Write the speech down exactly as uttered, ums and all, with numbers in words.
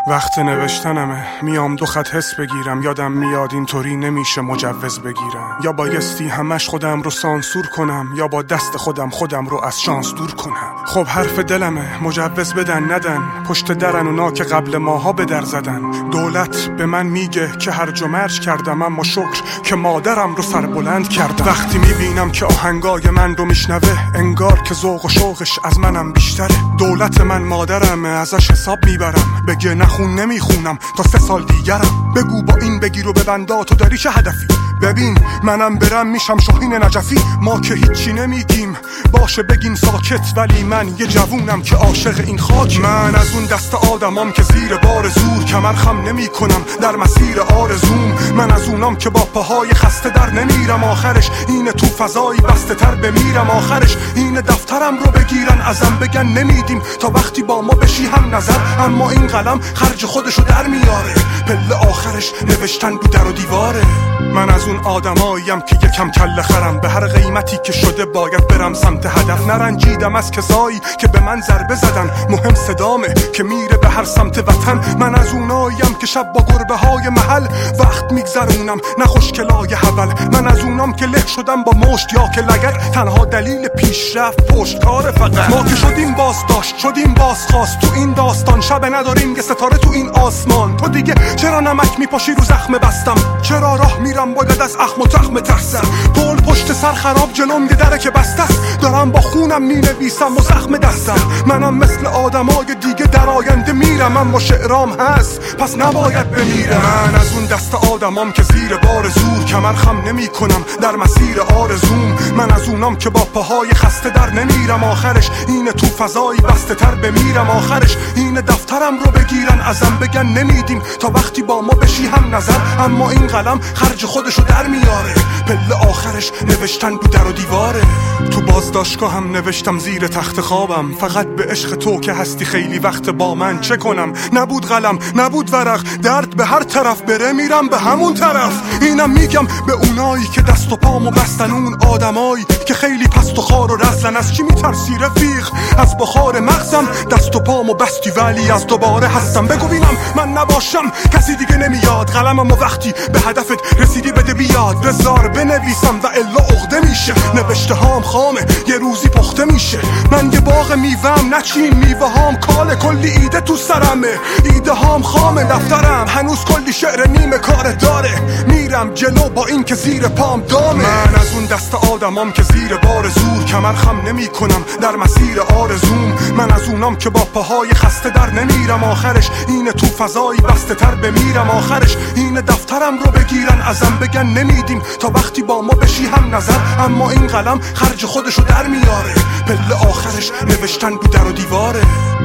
وقت نوشتنمه، میام دو خط حس بگیرم، یادم میاد اینطوری نمیشه مجوز بگیرم. یا بایستی همش خودم رو سانسور کنم، یا با دست خودم خودم رو از شانس دور کنم. خب حرف دلمه، مجوز بدن ندن، پشت درن اونا که قبل ماها به در زدن. دولت به من میگه که هرج و مرج کردم، اما شکر که مادرم رو سربلند کردم. وقتی میبینم که آهنگای من رو میشنوه، انگار که ذوق و شوقش از منم بیشتره. دولت من مادرمه، ازش حساب میبرم، بگه نخون نمیخونم تا سه سال دیگرم. بگو با این بگیر و ببندا تو داری چه هدفی؟ ببین منم برم میشم شاهین نجفی. ما که هیچی نمیگیم، باشه بگین ساکت، ولی من یه جوونم که عاشق این خاک. من از اون دست آدمام که زیر بار زور کمر خم نمی کنم در مسیر آرزوم. من از اونام که با پاهای خسته در نمیرم، آخرش اینه تو فضایی بسته تر بمیرم. آخرش اینه دفترم رو بگیرن ازم بگن نمیدیم تا وقتی با ما بشی هم نظر. اما این قلم خرج خودشو در میاره، پله آخرش نوشتن رو در و دیواره. من از اون آدماییم که یکم کله خرم، به هر قیمتی که شده باید برم سمت هدف. نرنجیدم از کسایی که به من ضربه زدن، مهم صدامه که میره به هر سمت وطن. من از اوناییم که شب با گربه های محل وقت میگذرونم، نه خوشگلای حول. من از اونام که له شدم با مشت یا که لگد، تنها دلیل پیشرفت پشتکار فقط. ما که شدیم باز داشت، شدیم باز خواست، تو این داستان شب نداریم که ستاره تو این آسمان. تو دیگه چرا نمک میپاشی رو زخم بستم؟ چرا راه میرم باید از اخم و تخم ترسم؟ پول پشت سر خراب جلوم یه دره که بسته است، دارم با خونم مینویسم و زخم دستم. منم مثل آدمای دیگه در آینده میرم، اما شعرام هست پس نباید بمیرم. من از اون دست آدمام که زیر بار زور کمر خم نمی کنم در مسیر آرزوم. من از اونام که با پاهای خسته در نمیرم، آخرش اینه تو فضایی بسته تر بمیرم. آخرش اینه دفترم رو بگیرن ازم بگن نمیدیم تا وقتی با ما بشی هم نظر. اما این قلم خرج خودشو در میاره، پله آخرش نوشتن رو در و دیواره. تو بازداشتگاه هم نوشتم زیر تخت خوابم، فقط به عشق تو که هستی خیلی وقت با من. چه کنم؟ نبود قلم نبود ورق، درد به هر طرف بره میرم به همون طرف. اینم میگم به اونایی که دست و پامو بستن، اون آدمایی که خیلی پست و خار و رزلن. از چی میترسی رفیق؟ از بخار مغزم دست و پامو بستی ولی از دوباره هستم. بگو بینم من نباشم کسی دیگه نمیاد، قلمم و وقتی به هدفت رسیدی بده بیاد. بذار بنویسم و الا عقده میشه، نوشته هام خامه یه روزی پخته میشه. من یه باغ میوهم نچین میوه هام کاله، کلی ایده تو سرمه ایده هام خامه. دفترم هنوز کلی شعر نیمه کار داره، میرم جلو با این که زیر پام دامه. من از اون دست آدمام که زیر بار زور کمر خم نمی کنم در مسیر آرزوم. من از اونام که با پاهای خسته در نمیرم، آخرش اینه تو فضایی بسته تر بمیرم. آخرش اینه دفترم رو بگیرن ازم بگن نمیدیم تا وقتی با ما بشی هم نظر. اما این قلم خرج خودشو در میاره، پله آخرش نوشتن رو در و دیواره.